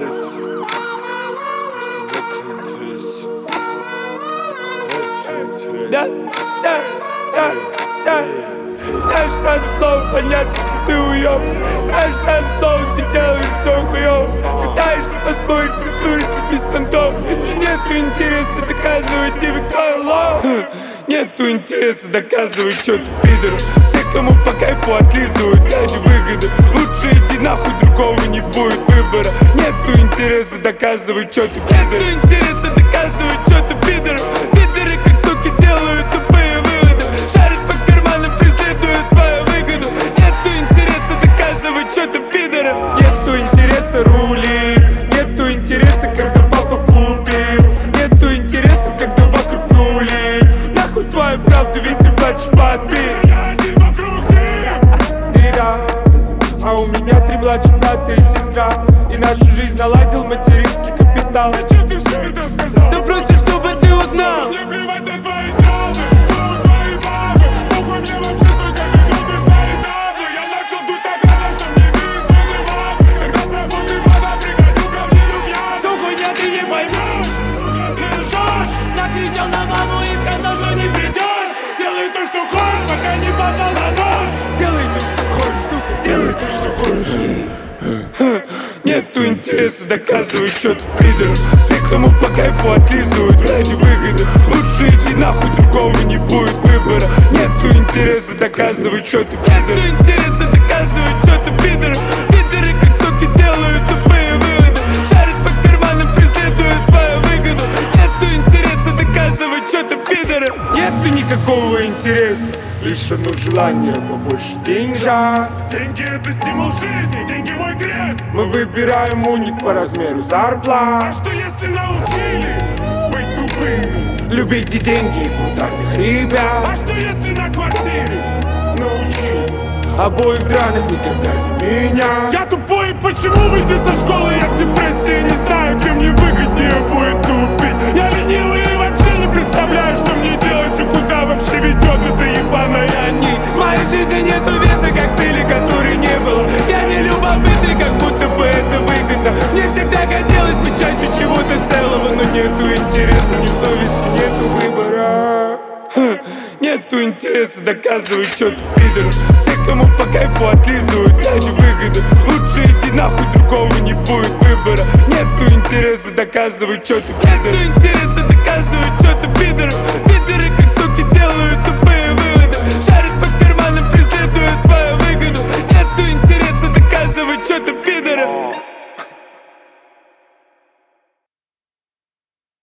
интерес. Просто нет интерес. Даже сам слово понятно, что ты уёб. Даже сам слово ты делаешь всё хуёво. Пытаешься поспорить, притурить без понтов. И нету интереса доказывать тебе, кто я лох. Нету интереса доказывать, что ты пидор. Все, кому по кайфу отлизывают ради выгоды. Лучше иди нахуй, другого не будет выбора. Нету интереса доказывать, что ты пидор. Нету интереса доказывать, что ты пидор. Пидоры как суки делают тупые выводы. Шарят по карманам, преследуя свою выгоду. Нету интереса доказывать, что ты пидор. Нету интереса рули. Нету интереса, когда папа купил. Нету интереса, когда вокруг нули. Нахуй твою правду, ведь ты плачешь под бит. А у меня 3 младших брата и сестра. И нашу жизнь наладил материнский капитал. Зачем ты все это сказал? Да просто чтобы ты узнал. Мне плевать на твои травмы, твои бабы. Похуй мне вообще, сколько ты любишь свои давы. Я начал дуть так рано, что мне весь вызывал. Когда с работы вода, приходил ко мне любья. Всё хуйня, ты не поймешь. Ты лжешь. Накричал на маму и сказал, что не придешь. Делай то, что хочешь, пока не попал на нож. Делай то, что хочешь, сука. Делай то, что хочешь. Нету интереса доказывать, что ты пидор. Все, кому по кайфу отлизывают ради выгоды. Лучше иди нахуй, другого не будет выбора. Нету интереса доказывать, что ты пидор. Нету интереса доказывать, что ты пидор. Пидоры как суки делают тупые выводы. Шарят по карманам, преследуя свою выгоду. Нету интереса доказывать, что ты пидор. Нету никакого интереса, лишь одно желание побольше деньжа. Деньги — это стимул жизни, деньги — мой крест. Мы выбираем уник по размеру зарплат. А что если научили быть тупыми? Любите деньги и брутальных А ребят. что если на квартире научили? Обои в драных никогда не меня. Я тупой, почему выйти со школы? Я в депрессии, не знаю, где мне выгоднее будет тупить. Я ленивый и вообще не представляю, что мне делать и куда вообще ведет эта ебаная нить. В моей жизни нету веса, как цели, которой не было. Я не любопытный, как будто бы это выгодно. Мне всегда хотелось быть частью чего-то целого, но нету интереса, ни совести, нету выбора. Нету интереса доказывать, что ты пидор. Все, кому по кайфу отлизывают ради выгоды. Лучше иди нахуй, другого не будет выбора. Нету интереса доказывать, что ты пидор. Нету интереса доказывать, что ты пидор. Пидоры как суки делают тупые выводы. Шарят по карманам, преследуя свою выгоду. Нету интереса доказывать, что ты пидор.